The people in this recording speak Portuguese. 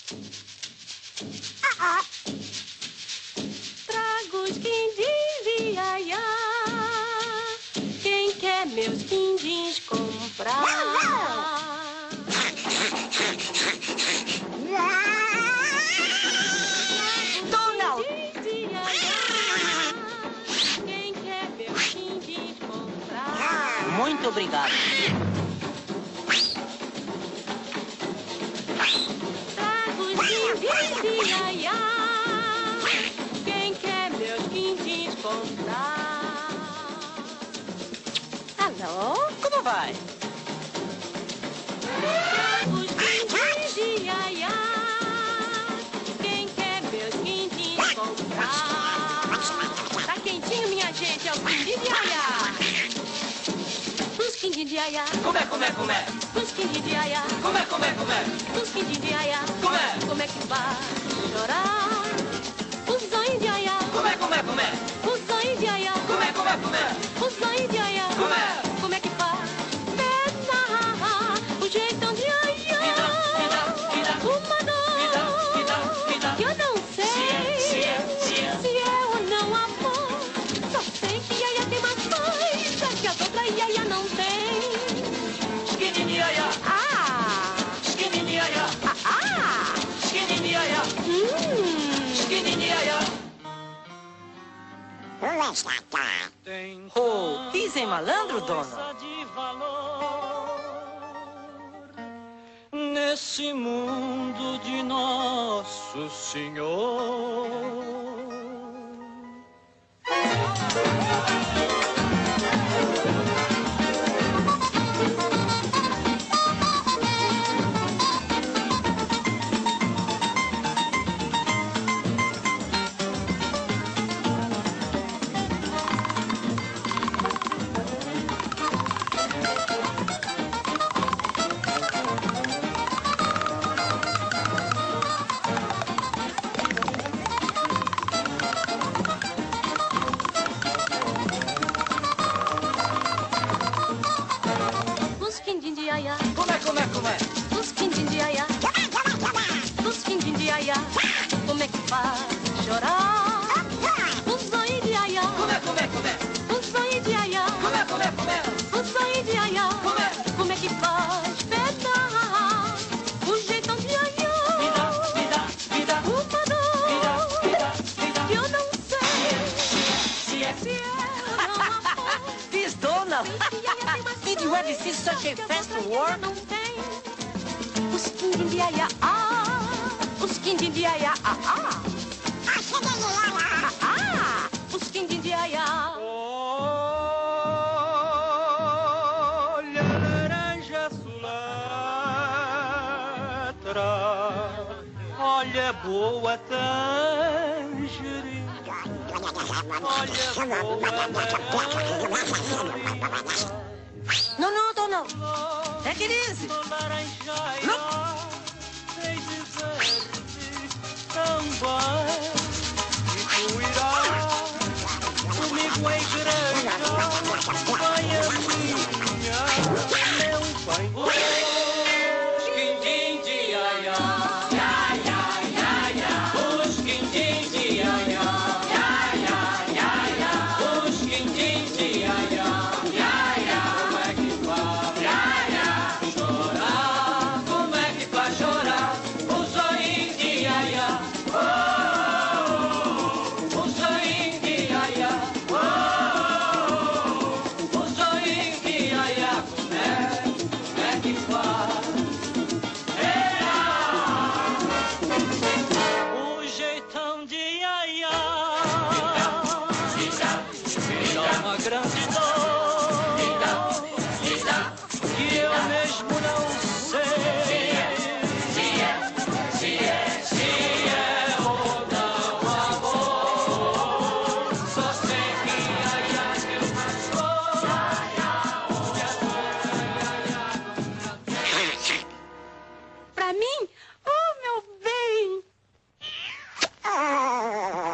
Trago os quindins de Iaiá. Quem quer meus quindins comprar? Donald! Quem quer meus quindins comprar? Muito obrigado. Trago os quindins de Iaiá. Quem quer meus quindins comprar? Alô? Como vai? Trago os quindins de Iaiá. Quem quer meus quindins comprar? Tá quentinho, minha gente, é o quindim de Iaiá. Os quindins de Iaiá. Como é? Os quindins de Iaiá. Como é? Os quindins de Iaiá. Como é? Como é que vai chorar? Os zoinhos de Iaiá. Como é? Os zoinhos de Iaiá. Como é? Os zoinhos de Iaiá. Como é? Como é que faz? O jeitão de Iaiá. Uma dor que eu não sei se é ou não amor. Só sei que Iaiá tem mais coisa que as outras Iaiá não tem. Skinny de Iaiá. Ah! Skinny de Iaiá. Ah! Skinny de Iaiá. Skinny de Iaiá. Oh, pisem malandro, Donald. De valor nesse mundo de Nosso Senhor. Os quindins de Iaiá. Como é? Os quindins de Iaiá. Os quindins de Iaiá. Como é que faz chorar? Os zoinhos de Iaiá. Como é? Os zoinhos de Iaiá. Os zoinhos de Iaiá. Como é que faz penar? O jeitão de Iaiá. Uma dor que eu não sei se é ou não amor. This Donald. Sei que Iaiá tem mais Did you ever see such a fast war? não tem. Os quindins de Iaiá. Os quindins de Iaiá. Os quindins de Iaiá. Olha a laranja sulatra, olha a boa tangerina, olha a boa laranja. No, Donald. Take it easy. Look. Também e tu irás comigo à igreja. Vai a minha, meu bem. Os quindins de Iaiá. Os quindins de Iaiá. Os quindins de Iaiá. Como é que faz chorar? Como é que faz chorar? O zoinho de Iaiá. O zoinho de Iaiá. O zoinho de Iaiá. Como é que faz? O jeitão de Iaiá. Dá uma grande dor que eu mesmo não sei se é ou não amor. Só sei que Iaiá que eu mais Pra mim? Oh, meu bem!